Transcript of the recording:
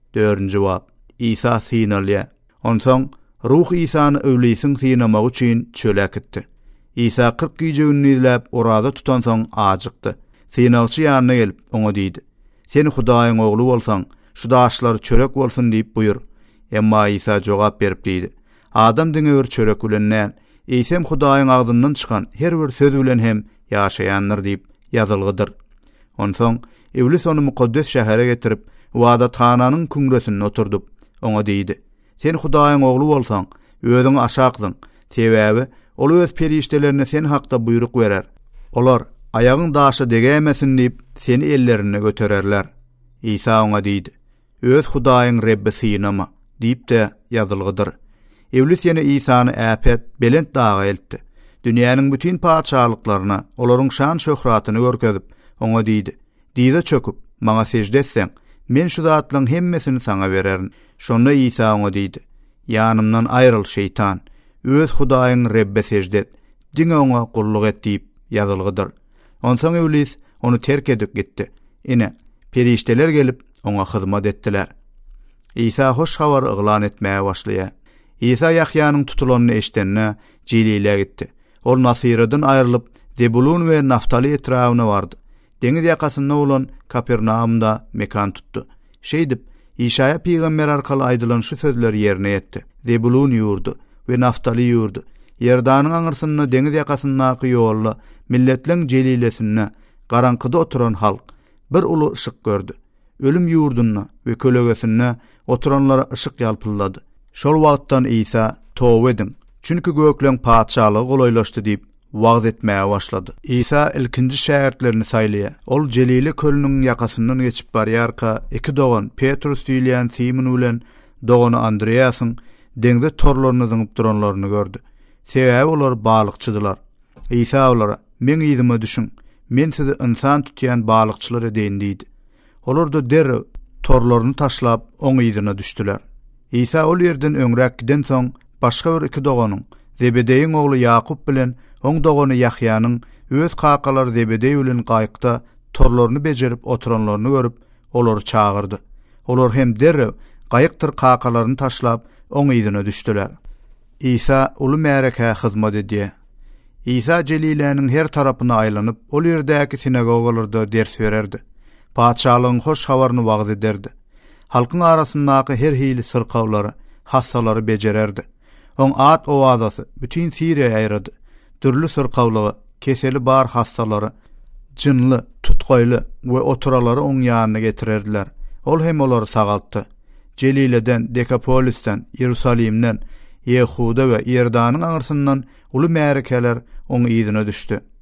4-nji jogap. İsa synalýa. Onsoň ruh İsany öwlisiň synamak üçin çölek etdi. İsa 40 gece ünlüläp orada tutan soň ajykdy. Synagçy ýanyna gelip oňa diýdi: "Sen Hudaýyň ogly bolsaň, şu daşlar çörek bolsun" diýip buyur. Emma İsa jogap berip diýdi: "Adam diňe bir çörek bilen näl? Eýsem Hudaýyň agdyndan çykan her bir söz bilen hem ýaşaýandyr" diýip ýazylgydyr. Onsoň Iblis onu mukaddes şähere getirip Wadathanyň küngresine oturdup oňa diýdi: "Sen Hudaýyň ogly bolsaň, özüň aşakdyň. Sebäbi ol öz periştelerine sen hakda buyruk berer. Olar ayagyň daşy degämesin diýip seni ellerine götererler." İsa oňa diýdi: "Öz Hudaýyň Rebbi synama" diýip de ýazylgydyr. Iblis ýene İsany äpet belent daga eltdi. Dünýäniň bütün paçalyklaryna, olaryň şan şöhratyny görkezip oňa diýdi: "Diýde çöküp maňa secde etseň, men şu zatlaryň hemmesini sana bererin." Şonda İsa oňa diýdi: "Ýanymdan aýryl şeytan. Öz Hudaýyň Rebbe secde et. Diňe oňa gulluk et" diýip ýazylgydyr. Onsoň Iblis onu terk edip gitdi. Ine perişteler gelip oňa hyzmat etdiler. İsa hoş habar yglan etmäge başlaýar. İsa Ýahýanyň tutulanyny eşitenne Jilile gitdi. Ol Nasiradan aýrylyp Zebulun we Naftali etrawyna bardy. Deňiz ýakasynda bolan Kapernaumda mekan tutdu. Şeýdip İşaya peýgamber arkaly aýdylan şu sözler ýerine ýetdi. Zebulun ýurdu we Naftali ýurdu. Ýerdanyň aňyrsynda deňiz ýakasyndaky ýolly milletleriň jelilesine garankyda oturan halk bir uly ışık gördü. Ölüm ýurduna we kölegesine oturanlara ışık ýalpylady. Şol wagtdan İsa "Towa edin, çünki gökleň paçalygy golaýlaşdy" diýip wagt etmäge başlady. İsa ilkinji şähertlerini saýlaýar. Ol Jelili kölüniň ýakasyndan geçip barýarka iki dogan Petrus diýilen Simon bilen dogany Andreasyň deňde torlaryny zyňyp duranlaryny gördü. Sebäbi olar balykçydylar. İsa olara: "Men ýygyma düşün. Men sizi insan tutýan balykçylar edeýin" diýdi. Olar da derre torlaryny taşlap oň ýygyna düşdiler. İsa ol ýerden öňräk giden soň başga bir iki doganyň, Zebedeýiň ogly Ýakup bilen oň dogany Ýahýanyň öz kakalary Zebedeý bilen gaýykda torlaryny bejerip oturanlaryny görüp olary çağırdy. Olar hem derre gaýykdyr kakalaryny taşlap oň ýygyna düşdiler. İsa uly märeke hyzmat edýär. İsa Jelile'niň her tarapyna aýlanyp ol ýerdäki sinagogalarda ders bererdi. Paçalygyň hoş habaryny wagt ederdi. Halkyň arasyndaky her hili sırkawlary, hassalary bejererdi. Oň at owazasy bütün Siriýa aýrady. Türlü sırkawlygy, keseli bar hassalary, jynly, tutgaýly we oturalary oň ýanyna getirerdiler. Ol hem olary sagaltdy. Jelileden, Dekapolisden, Ýerusalimden, Yehuda we Ýerdanyň aňyrsyndan uly märekeler oň ýygyna düşdi.